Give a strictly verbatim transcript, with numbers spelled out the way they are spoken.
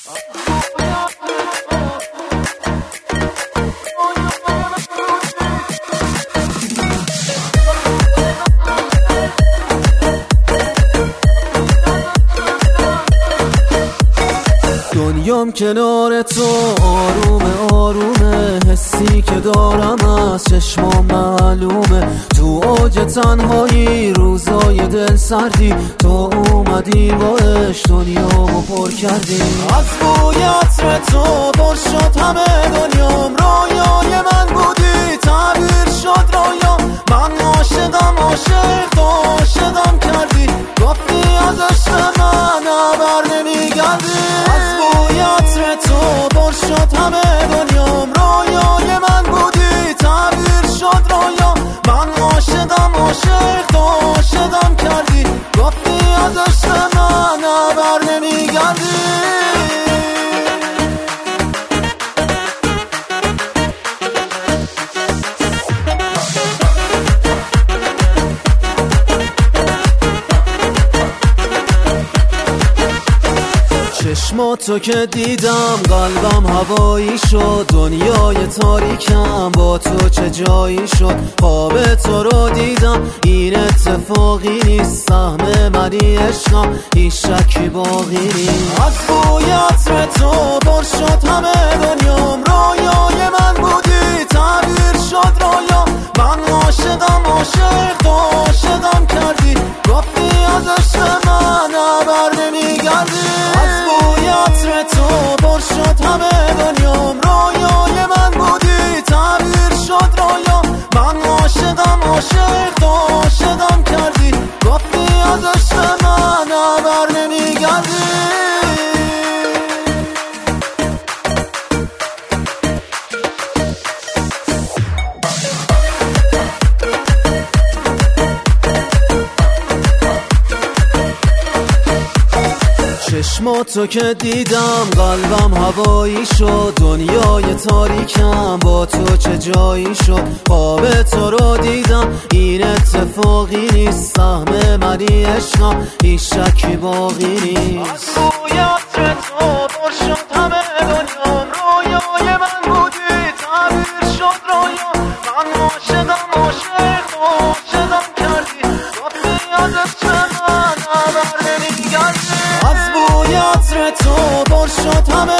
دنیام کنار تو آرومه آرومه، حسی که دارم از چشمام معلومه. تو اوج تنهایی روزای دل سردی، تو اومدی با عشق دنیامو پر کردی. از بوی عطر تو پر شد همه دنیام، رویای من بودی تعبیر شد رویام. من عاشقم عاشق تو عاشقم کردی، گفتی از عشق من خبر نمیگردی. از بوی عطر تو پر شد همه دنیام، رویای من بودی تعبیر شد رویام. من عاشقم عاشق تو عاشقم کردی، گفتی از عشق من خبر نمیگردی. چشماتو که دیدم قلبم هوایی شد، دنیای تاریکم با تو چه جایی شد. خواب تو رو دیدم این اتفاقی نیست، سهم منی عشقم هیچ شکی باقی نیست. از بوی عطر تو پر شد همه دنیام، رویای من بودی تعبیر شد رویام. من عاشقم عاشق تو عاشقم کردی، گفتی از عشق من خبر نمیگردی. از بوی عطر تو پر شد همه دنیام، رویای من بودی تعبیر شد رویام. من عاشقم عاشق تو عاشقم کردی، گفتی از عشق من خبر نمیگردی. چشماتو که دیدم قلبم هوایی شد، دنیای تاریکم با تو چه جایی شد. خواب تو رو دیدم این اتفاقی نیست، سهم منی عشقم هیچ شکی باقی نیست. از بوی عطر تو پر شد همه دنیام، رویای من بودی تعبیر شد رویام. من عاشقم عاشق تو عاشقم کردی، گفتی از عشق من خبر نمیگردی. از بوی عطر تو پر شد همه